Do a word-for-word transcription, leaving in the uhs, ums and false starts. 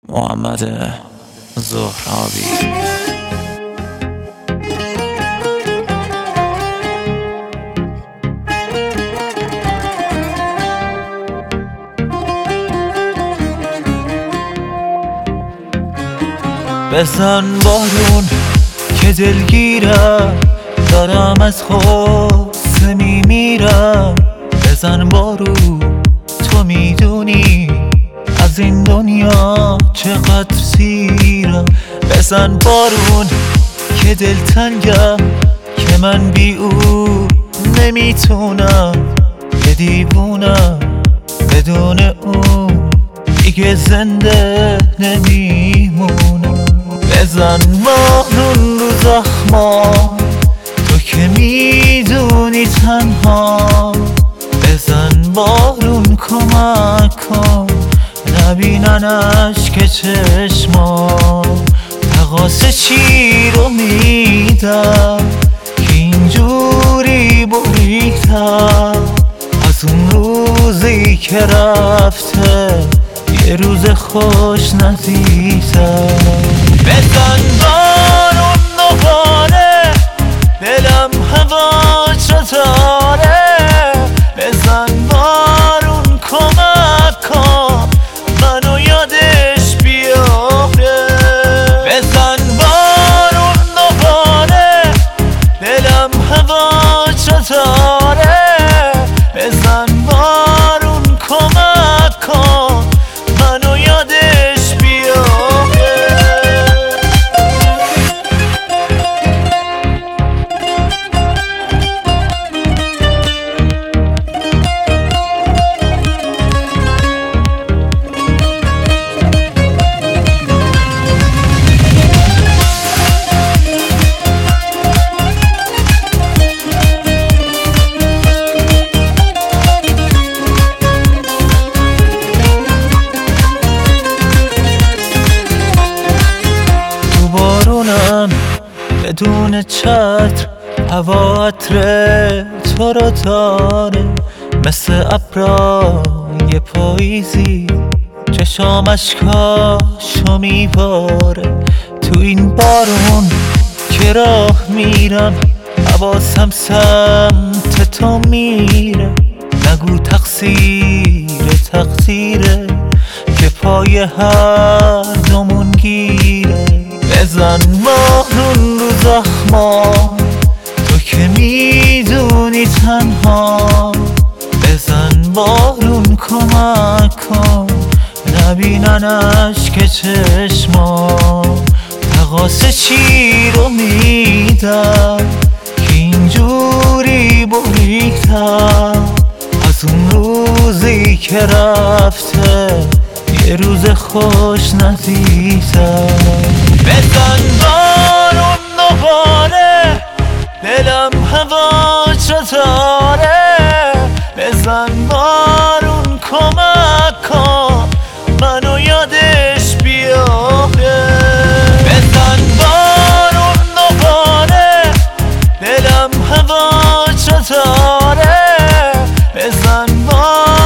محمد زهرابی. بزن بارون که دلگیرم، دارم از غصه میمیرم. بزن بارون تو میدونی از این دنیا چقدر سیرم. بزن بارون که دلتنگم، که من بی او نمیتونم. یه دیوونم بدون او دیگه زنده نمیمونم. بزن بارون رو زخمام، تو که میدونی تنها. بزن بارون کمک کن، نبیننش که چشمام. تقاص چی رو میدم که اینجوری بریدم. از اون روزی که رفته یه روز خوش ندیدم. بزن بارون دوباره، دلم هواشو داره. بزن بارون کمک کن، منو یادش بیاره. بزن بارون دوباره، دلم هواشو داره. بزن بارون کمک کن، منو یادش بیاره. بدون چتر هوا عطر تو رو داره، مثل ابرای پاییزی چشام اشکاشو میباره. تو این بارون که راه میرم، حواسم سمت تو میره. نگو تقصیر تقصیره که پای هر دومون گیره. بزن بارون رو زخمام، تو که میدونی تنها. بزن بارون کمک کن، نبیننش که چشمام. تقاص چی رو میدم که اینجوری بریدم. از اون روزی که رفته یه روز خوش ندیدم. بزن بارون دوباره، دلم هواشو داره. بزن بارون کمک کن، منو یادش بیاره. بزن بارون دوباره، دلم هواشو داره. بزن بارون